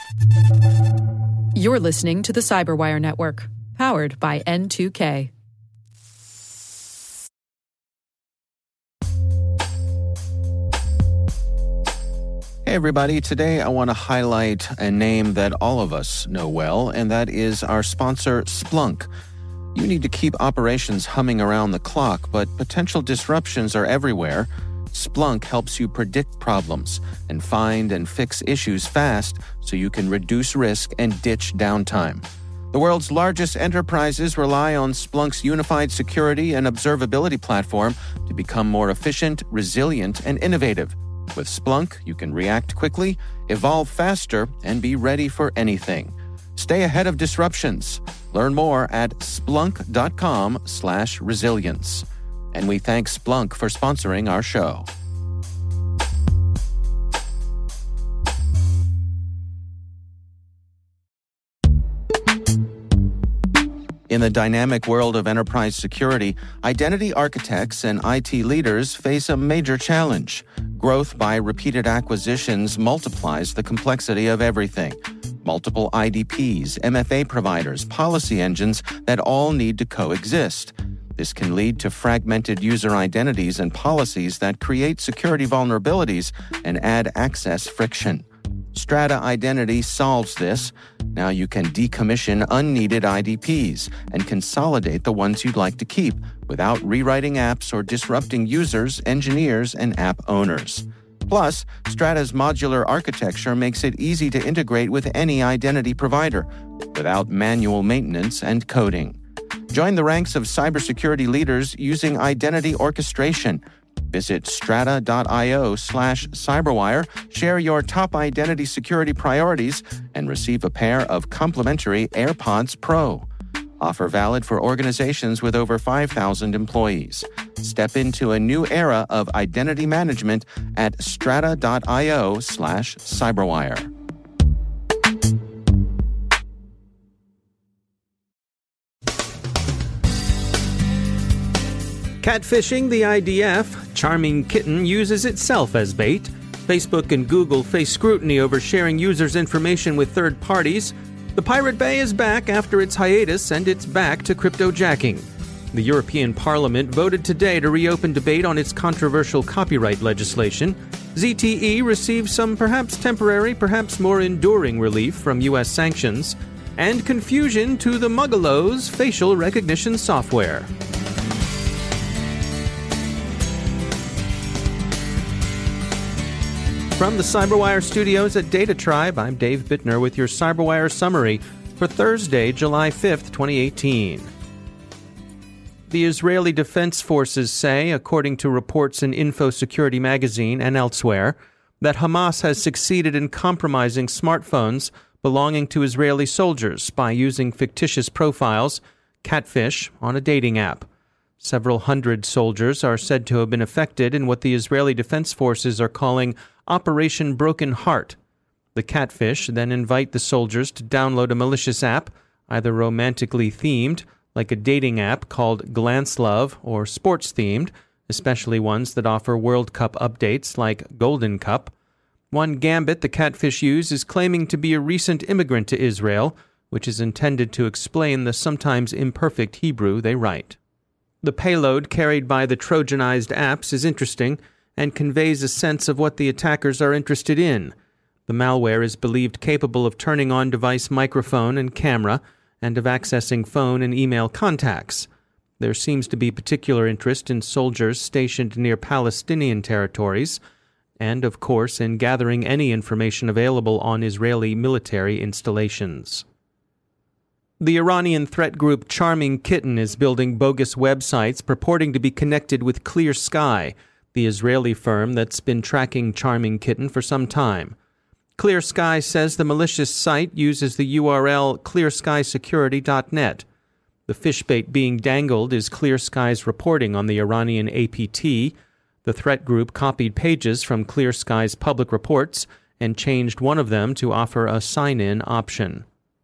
You're listening to the Cyberwire Network, powered by N2K. Hey everybody, today I want to highlight a name that all of us know well, and that is our sponsor, Splunk. You need to keep operations humming around the clock, but potential disruptions are everywhere. Splunk helps you predict problems and find and fix issues fast so you can reduce risk and ditch downtime. The world's largest enterprises rely on Splunk's unified security and observability platform to become more efficient, resilient, and innovative. With Splunk, you can react quickly, evolve faster, and be ready for anything. Stay ahead of disruptions. Learn more at splunk.com/resilience. And we thank Splunk for sponsoring our show. In the dynamic world of enterprise security, identity architects and IT leaders face a major challenge. Growth by repeated acquisitions multiplies the complexity of everything. Multiple IDPs, MFA providers, policy engines that all need to coexist. This can lead to fragmented user identities and policies that create security vulnerabilities and add access friction. Strata Identity solves this. Now you can decommission unneeded IDPs and consolidate the ones you'd like to keep without rewriting apps or disrupting users, engineers, and app owners. Plus, Strata's modular architecture makes it easy to integrate with any identity provider without manual maintenance and coding. Join the ranks of cybersecurity leaders using identity orchestration. Visit strata.io/cyberwire, share your top identity security priorities, and receive a pair of complimentary AirPods Pro. Offer valid for organizations with over 5,000 employees. Step into a new era of identity management at strata.io/cyberwire. Catfishing the IDF, Charming Kitten uses itself as bait. Facebook and Google face scrutiny over sharing users' information with third parties. The Pirate Bay is back after its hiatus, and it's back to cryptojacking. The European Parliament voted today to reopen debate on its controversial copyright legislation. ZTE received some perhaps temporary, perhaps more enduring relief from U.S. sanctions. And confusion to the Muggalos' facial recognition software. From the Cyberwire studios at Data Tribe, I'm Dave Bittner with your Cyberwire summary for Thursday, July 5th, 2018. The Israeli Defense Forces say, according to reports in InfoSecurity magazine and elsewhere, that Hamas has succeeded in compromising smartphones belonging to Israeli soldiers by using fictitious profiles, catfish, on a dating app. Several hundred soldiers are said to have been affected in what the Israeli Defense Forces are calling Operation Broken Heart. The catfish then invite the soldiers to download a malicious app, either romantically themed, like a dating app called Glance Love, or sports-themed, especially ones that offer World Cup updates like Golden Cup. One gambit the catfish use is claiming to be a recent immigrant to Israel, which is intended to explain the sometimes imperfect Hebrew they write. The payload carried by the Trojanized apps is interesting and conveys a sense of what the attackers are interested in. The malware is believed capable of turning on device microphone and camera and of accessing phone and email contacts. There seems to be particular interest in soldiers stationed near Palestinian territories and, of course, in gathering any information available on Israeli military installations. The Iranian threat group Charming Kitten is building bogus websites purporting to be connected with Clear Sky, the Israeli firm that's been tracking Charming Kitten for some time. Clear Sky says the malicious site uses the URL clearsky.security.net. The fishbait being dangled is Clear Sky's reporting on the Iranian APT. The threat group copied pages from Clear Sky's public reports and changed one of them to offer a sign-in option.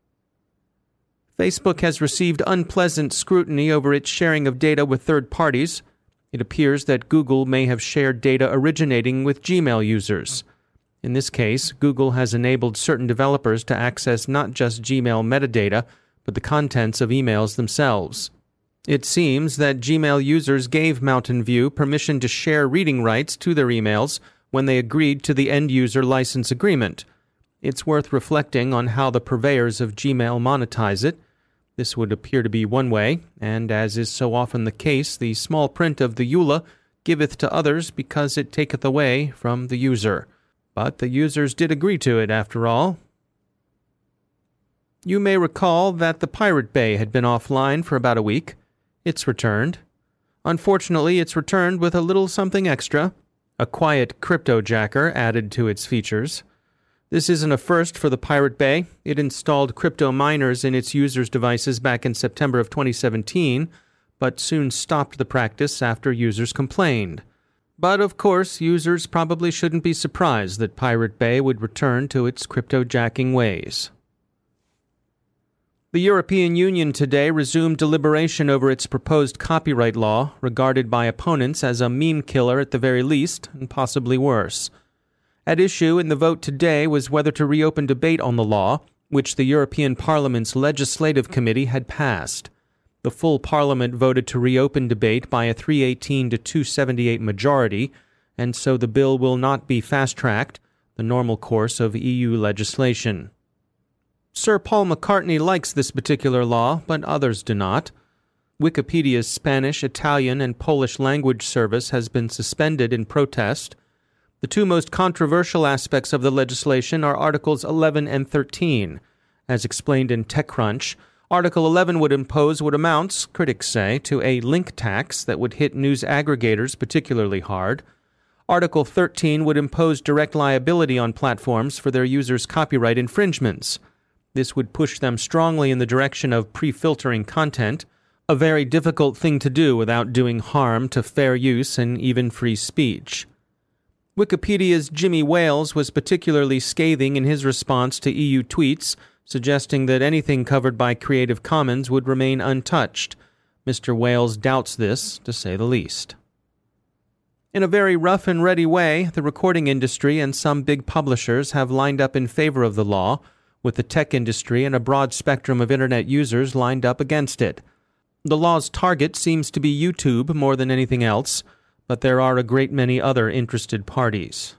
Facebook has received unpleasant scrutiny over its sharing of data with third parties. It appears that Google may have shared data originating with Gmail users. In this case, Google has enabled certain developers to access not just Gmail metadata, but the contents of emails themselves. It seems that Gmail users gave Mountain View permission to share reading rights to their emails when they agreed to the end-user license agreement. It's worth reflecting on how the purveyors of Gmail monetize it. This would appear to be one way, and as is so often the case, the small print of the EULA giveth to others because it taketh away from the user. But the users did agree to it after all. You may recall that the Pirate Bay had been offline for about a week. It's returned. Unfortunately, it's returned with a little something extra, a quiet cryptojacker added to its features. This isn't a first for the Pirate Bay. It installed crypto miners in its users' devices back in September of 2017, but soon stopped the practice after users complained. But of course, users probably shouldn't be surprised that Pirate Bay would return to its cryptojacking ways. The European Union today resumed deliberation over its proposed copyright law, regarded by opponents as a meme killer at the very least, and possibly worse. At issue in the vote today was whether to reopen debate on the law, which the European Parliament's Legislative Committee had passed. The full Parliament voted to reopen debate by a 318 to 278 majority, and so the bill will not be fast-tracked, the normal course of EU legislation. Sir Paul McCartney likes this particular law, but others do not. Wikipedia's Spanish, Italian, and Polish language service has been suspended in protest. The two most controversial aspects of the legislation are Articles 11 and 13. As explained in TechCrunch, Article 11 would impose what amounts, critics say, to a link tax that would hit news aggregators particularly hard. Article 13 would impose direct liability on platforms for their users' copyright infringements. This would push them strongly in the direction of pre-filtering content, a very difficult thing to do without doing harm to fair use and even free speech. Wikipedia's Jimmy Wales was particularly scathing in his response to EU tweets, suggesting that anything covered by Creative Commons would remain untouched. Mr. Wales doubts this, to say the least. In a very rough and ready way, the recording industry and some big publishers have lined up in favor of the law, with the tech industry and a broad spectrum of Internet users lined up against it. The law's target seems to be YouTube more than anything else, but there are a great many other interested parties.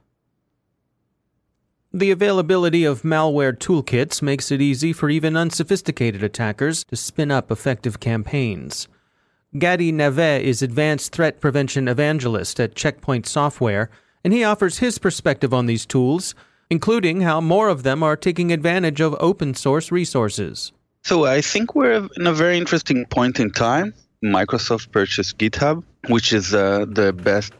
The availability of malware toolkits makes it easy for even unsophisticated attackers to spin up effective campaigns. Gadi Naveh is Advanced Threat Prevention Evangelist at Checkpoint Software, and he offers his perspective on these tools, including how more of them are taking advantage of open-source resources. So I think we're in a very interesting point in time. Microsoft purchased GitHub, which is the best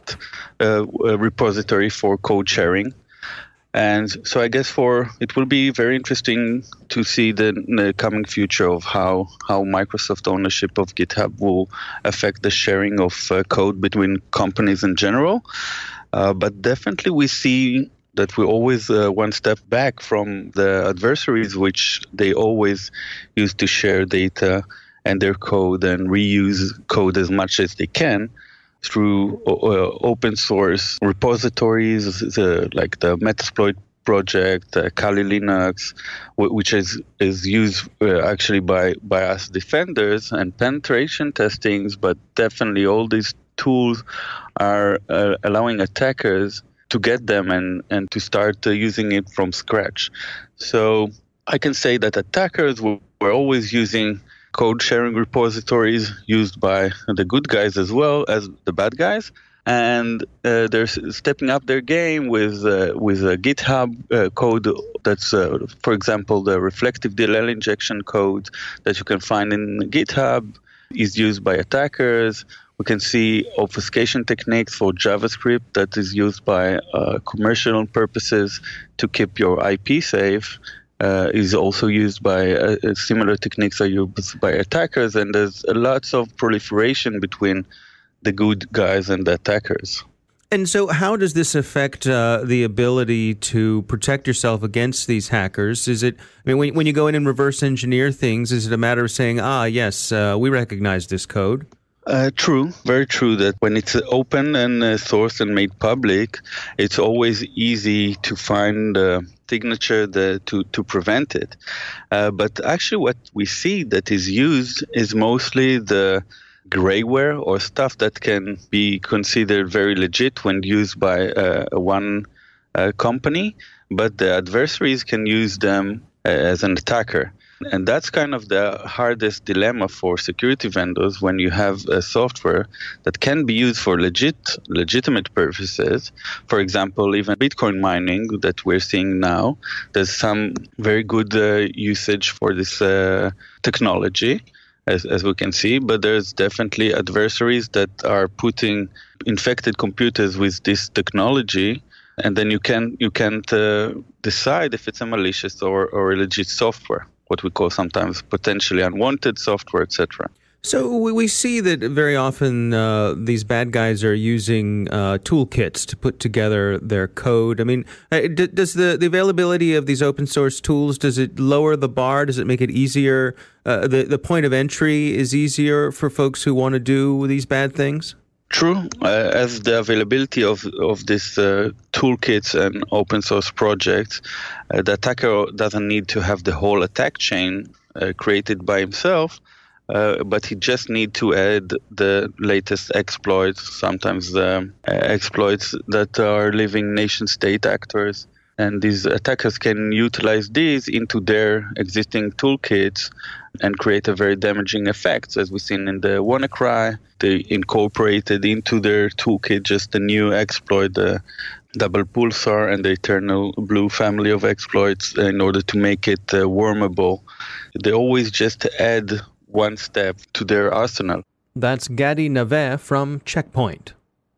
repository for code sharing. And so I guess it will be very interesting to see the coming future of how Microsoft ownership of GitHub will affect the sharing of code between companies in general. But definitely we see that we're always one step back from the adversaries, which they always use to share data and their code and reuse code as much as they can through open source repositories like the Metasploit project, Kali Linux, which is used actually by us defenders and penetration testings, but definitely all these tools are allowing attackers to get them and to start using it from scratch. So I can say that attackers were always using code sharing repositories used by the good guys as well as the bad guys, and they're stepping up their game with a GitHub code that's, for example, the reflective DLL injection code that you can find in GitHub is used by attackers. We can see obfuscation techniques for JavaScript that is used by commercial purposes to keep your IP safe. Is also used by similar techniques are used by attackers, and there's lots of proliferation between the good guys and the attackers. And so how does this affect the ability to protect yourself against these hackers? Is it, I mean, when you go in and reverse engineer things, is it a matter of saying, yes, we recognize this code? True, very true that when it's open and sourced and made public, it's always easy to find a signature to prevent it. But actually what we see that is used is mostly the grayware or stuff that can be considered very legit when used by one company, but the adversaries can use them as an attacker. And that's kind of the hardest dilemma for security vendors when you have a software that can be used for legitimate purposes. For example, even Bitcoin mining that we're seeing now, there's some very good usage for this technology, as we can see, but there's definitely adversaries that are putting infected computers with this technology, and then you can't decide if it's a malicious or a legit software, what we call sometimes potentially unwanted software, etc. So we see that very often these bad guys are using toolkits to put together their code. I mean, does the availability of these open source tools, does it lower the bar? Does it make it easier? The point of entry is easier for folks who want to do these bad things? True. As the availability of these toolkits and open source projects, the attacker doesn't need to have the whole attack chain created by himself, but he just need to add the latest exploits, sometimes the exploits that are leaving nation-state actors. And these attackers can utilize these into their existing toolkits and create a very damaging effect. As we've seen in the WannaCry, they incorporated into their toolkit just a new exploit, the Double Pulsar and the Eternal Blue family of exploits in order to make it wormable. They always just add one step to their arsenal. That's Gadi Naveh from Checkpoint.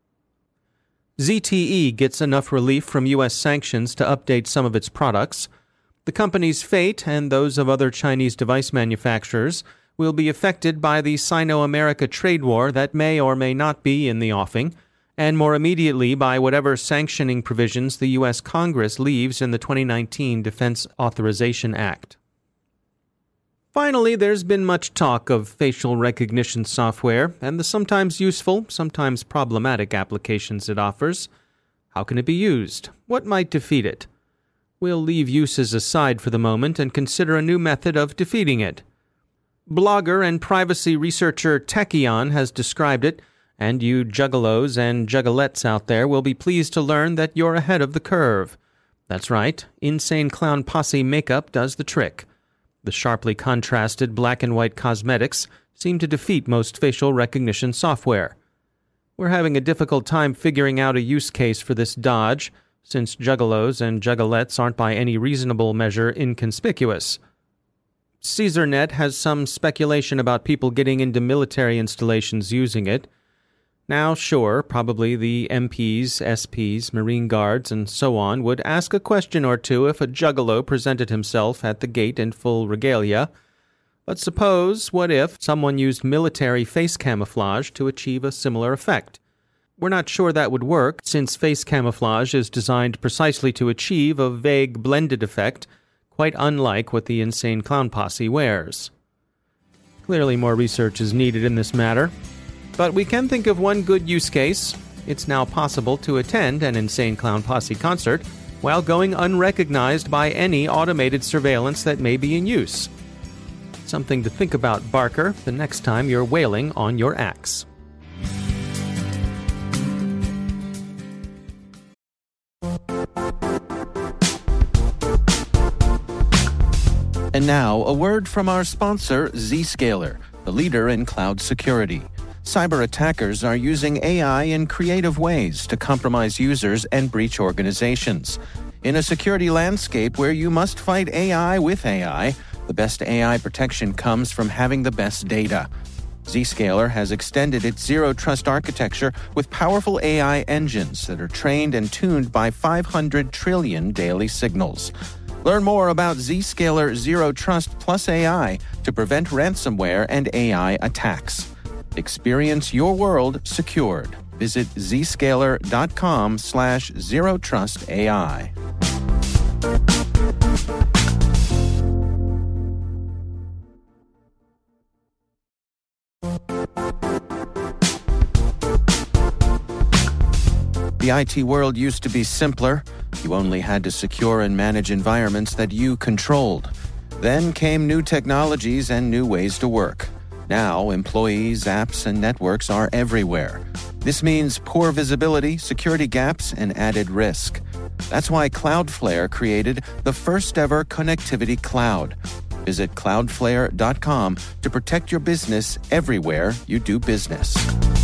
ZTE gets enough relief from U.S. sanctions to update some of its products. The company's fate and those of other Chinese device manufacturers will be affected by the Sino-America trade war that may or may not be in the offing, and more immediately by whatever sanctioning provisions the U.S. Congress leaves in the 2019 Defense Authorization Act. Finally, there's been much talk of facial recognition software and the sometimes useful, sometimes problematic applications it offers. How can it be used? What might defeat it? We'll leave uses aside for the moment and consider a new method of defeating it. Blogger and privacy researcher Techion has described it, and you juggalos and juggalettes out there will be pleased to learn that you're ahead of the curve. That's right, Insane Clown Posse makeup does the trick. The sharply contrasted black and white cosmetics seem to defeat most facial recognition software. We're having a difficult time figuring out a use case for this dodge, since juggalos and juggalettes aren't by any reasonable measure inconspicuous. CaesarNet has some speculation about people getting into military installations using it. Now, sure, probably the MPs, SPs, Marine Guards, and so on would ask a question or two if a juggalo presented himself at the gate in full regalia. But suppose, what if someone used military face camouflage to achieve a similar effect? We're not sure that would work, since face camouflage is designed precisely to achieve a vague blended effect, quite unlike what the Insane Clown Posse wears. Clearly more research is needed in this matter. But we can think of one good use case. It's now possible to attend an Insane Clown Posse concert while going unrecognized by any automated surveillance that may be in use. Something to think about, Barker, the next time you're wailing on your axe. And now, a word from our sponsor, Zscaler, the leader in cloud security. Cyber attackers are using AI in creative ways to compromise users and breach organizations. In a security landscape where you must fight AI with AI, the best AI protection comes from having the best data. Zscaler has extended its Zero Trust architecture with powerful AI engines that are trained and tuned by 500 trillion daily signals. Learn more about Zscaler Zero Trust Plus AI to prevent ransomware and AI attacks. Experience your world secured. Visit zscaler.com/zerotrustai. The IT world used to be simpler. You only had to secure and manage environments that you controlled. Then came new technologies and new ways to work. Now, employees, apps, and networks are everywhere. This means poor visibility, security gaps, and added risk. That's why Cloudflare created the first-ever connectivity cloud. Visit cloudflare.com to protect your business everywhere you do business.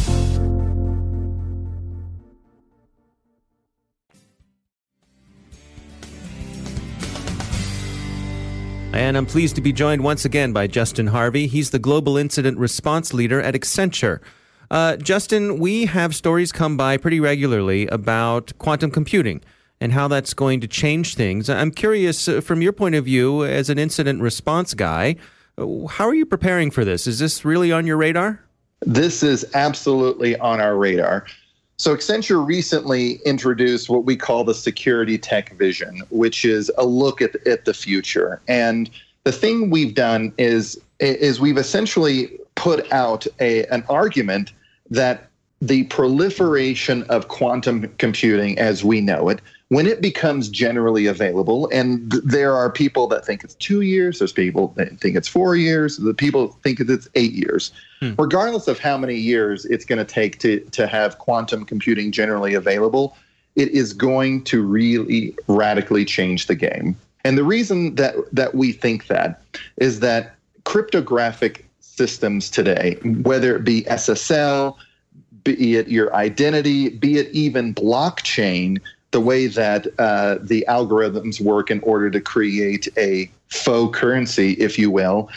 And I'm pleased to be joined once again by Justin Harvey. He's the Global Incident Response Leader at Accenture. Justin, we have stories come by pretty regularly about quantum computing and how that's going to change things. I'm curious, from your point of view as an incident response guy, how are you preparing for this? Is this really on your radar? This is absolutely on our radar. So Accenture recently introduced what we call the Security Tech Vision, which is a look at the future. And the thing we've done is we've essentially put out an argument that the proliferation of quantum computing as we know it, when it becomes generally available, and there are people that think it's 2 years, there's people that think it's 4 years, the people think it's 8 years. Regardless of how many years it's going to take to have quantum computing generally available, it is going to really radically change the game. And the reason that we think that is that cryptographic systems today, whether it be SSL, be it your identity, be it even blockchain, the way that the algorithms work in order to create a faux currency, if you will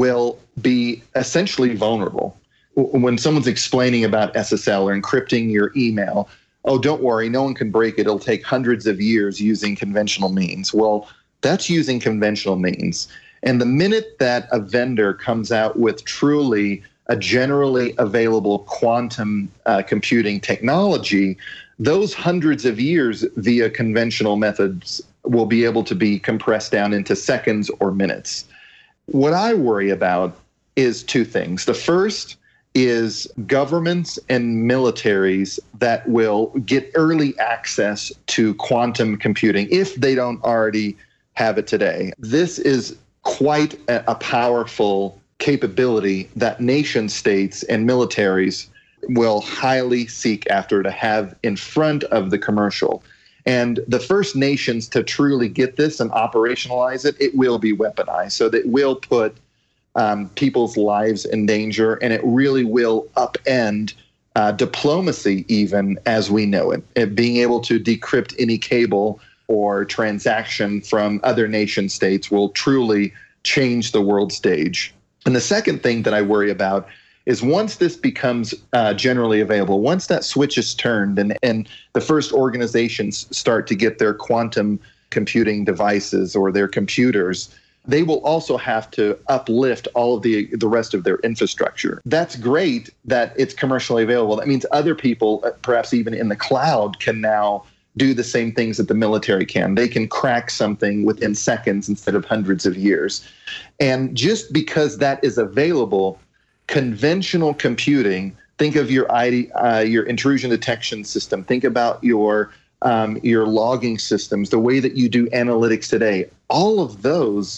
be essentially vulnerable. When someone's explaining about SSL or encrypting your email, oh, don't worry, no one can break it. It'll take hundreds of years using conventional means. Well, that's using conventional means. And the minute that a vendor comes out with truly a generally available quantum computing technology, those hundreds of years via conventional methods will be able to be compressed down into seconds or minutes. What I worry about is two things. The first is governments and militaries that will get early access to quantum computing if they don't already have it today. This is quite a powerful capability that nation states and militaries will highly seek after to have in front of the commercial. And the first nations to truly get this and operationalize it, it will be weaponized. So that will put people's lives in danger, and it really will upend diplomacy even as we know it. And being able to decrypt any cable or transaction from other nation states will truly change the world stage. And the second thing that I worry about is once this becomes generally available, once that switch is turned and the first organizations start to get their quantum computing devices or their computers, they will also have to uplift all of the rest of their infrastructure. That's great that it's commercially available. That means other people, perhaps even in the cloud, can now do the same things that the military can. They can crack something within seconds instead of hundreds of years. And just because that is available, conventional computing, think of your intrusion detection system, think about your logging systems, the way that you do analytics today, all of those,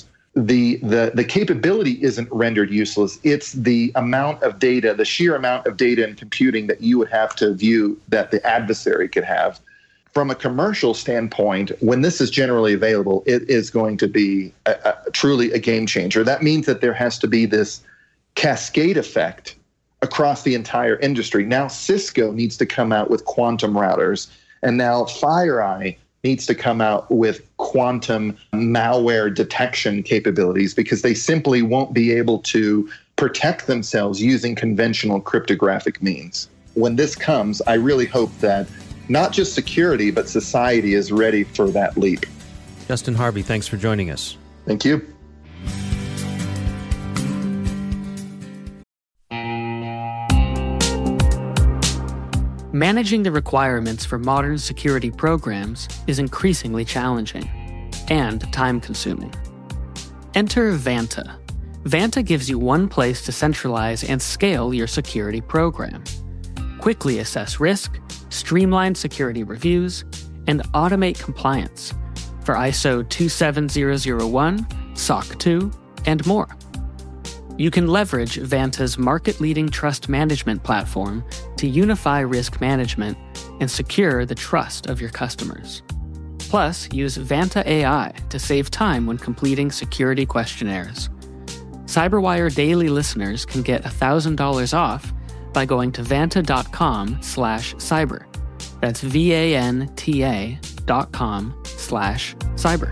the capability isn't rendered useless. It's the amount of data, the sheer amount of data and computing that you would have to view that the adversary could have. From a commercial standpoint, when this is generally available, it is going to be truly a game changer. That means that there has to be this cascade effect across the entire industry. Now Cisco needs to come out with quantum routers, and now FireEye needs to come out with quantum malware detection capabilities because they simply won't be able to protect themselves using conventional cryptographic means. When this comes, I really hope that not just security, but society is ready for that leap. Justin Harvey, thanks for joining us. Thank you. Managing the requirements for modern security programs is increasingly challenging and time-consuming. Enter Vanta. Vanta gives you one place to centralize and scale your security program. quickly assess risk, streamline security reviews, and automate compliance for ISO 27001, SOC 2, and more. You can leverage Vanta's market-leading trust management platform to unify risk management and secure the trust of your customers. Plus, use Vanta AI to save time when completing security questionnaires. CyberWire Daily listeners can get $1,000 off by going to vanta.com/cyber. That's VANTA.com/cyber.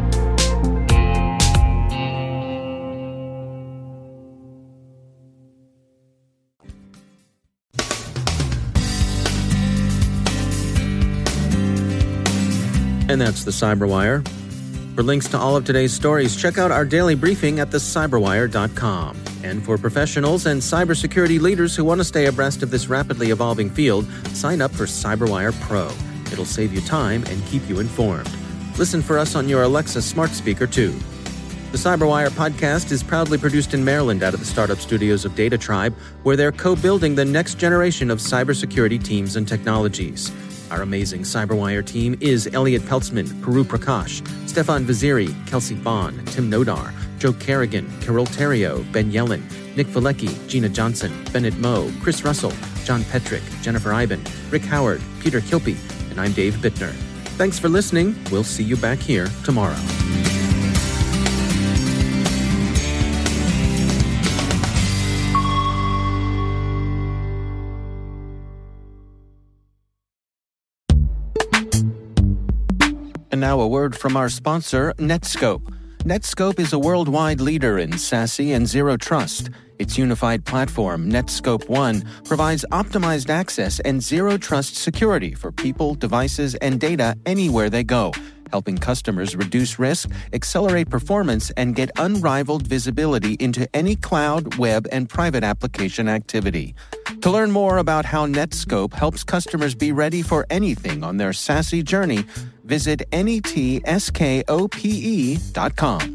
And that's the CyberWire. For links to all of today's stories, check out our daily briefing at thecyberwire.com. And for professionals and cybersecurity leaders who want to stay abreast of this rapidly evolving field, sign up for CyberWire Pro. It'll save you time and keep you informed. Listen for us on your Alexa smart speaker, too. The CyberWire podcast is proudly produced in Maryland out of the startup studios of Data Tribe, where they're co-building the next generation of cybersecurity teams and technologies. Our amazing CyberWire team is Elliot Peltzman, Puru Prakash, Stefan Vaziri, Kelsey Bond, Tim Nodar, Joe Kerrigan, Carol Terrio, Ben Yellen, Nick Valecki, Gina Johnson, Bennett Moe, Chris Russell, John Petrick, Jennifer Iben, Rick Howard, Peter Kilpie, and I'm Dave Bittner. Thanks for listening. We'll see you back here tomorrow. And now a word from our sponsor, Netskope. Netskope is a worldwide leader in SASE and Zero Trust. Its unified platform, Netskope One, provides optimized access and Zero Trust security for people, devices, and data anywhere they go, helping customers reduce risk, accelerate performance, and get unrivaled visibility into any cloud, web, and private application activity. To learn more about how Netskope helps customers be ready for anything on their SASE journey, visit netskope.com.